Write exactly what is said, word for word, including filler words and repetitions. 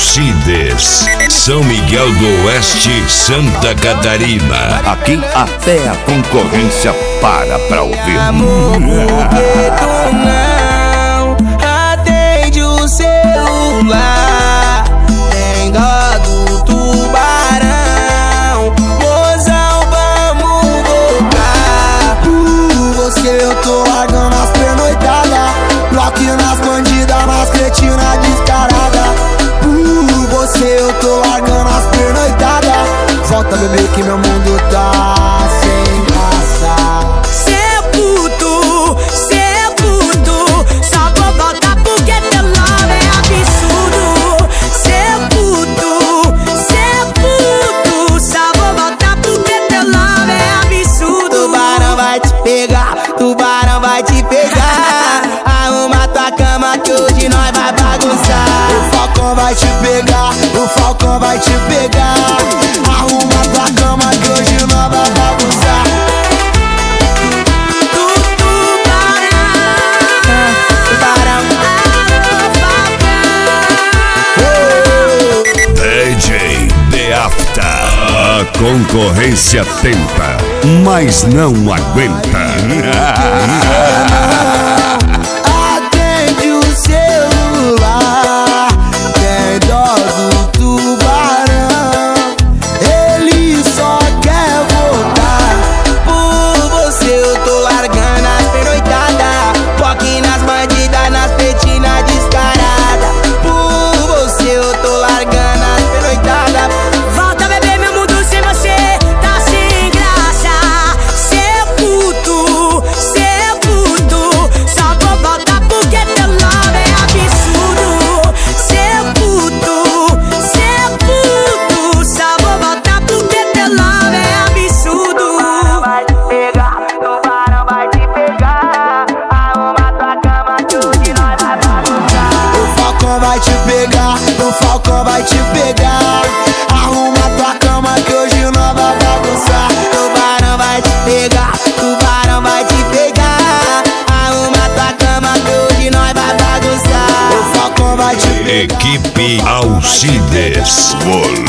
Alcides, São Miguel do Oeste, Santa Catarina. Aqui até a concorrência para pra ouvir. Amor, por que tu não atende o celular? Tem dó do tubarão, mozão, vamos voltar. Por você eu tô largando as pernoitadas, bloque nas bandidas, nas cretinas descarada. Por você eu tô largando as pernoitadas, volta bebê que meu mundo tá sem graça. Cê é puto, cê é puto, só vou voltar porque teu love é absurdo. Cê é puto, cê é puto, só vou voltar porque teu love é absurdo. Tubarão vai te pegar, tubarão vai te pegar. Arruma tua cama que hoje nós vai bagunçar. O falcão vai te pegar, o falcão vai te pegar. Arruma tua cama que hoje nós vai bagunçar. Tu, tubarão, tubarão, D J The After. A concorrência tenta, mas não aguenta. atende o celular. Tem dó do tubarão, ele só quer voltar. Por você eu tô largando as pernoitadas, foque nas bandidas, nas petinas descaradas. Por você eu tô largando as pernoitadas. Volta bebê, meu mundo sem você tá sem graça. Cê é puto, cê é puto, só vou voltar porque teu love é absurdo. Cê é puto, cê é puto, só vou voltar porque teu love é absurdo. Vai te pegar, tubarão vai te pegar. Arruma tua cama que hoje nós vai bagunçar. O falcão vai te pegar, o falcão vai te pegar. Arruma tua cama que hoje nós vai bagunçar. Tubarão vai te pegar, tubarão vai te pegar. Arruma tua cama que hoje nós vai bagunçar. O falcão vai te pegar. Equipe Alcides.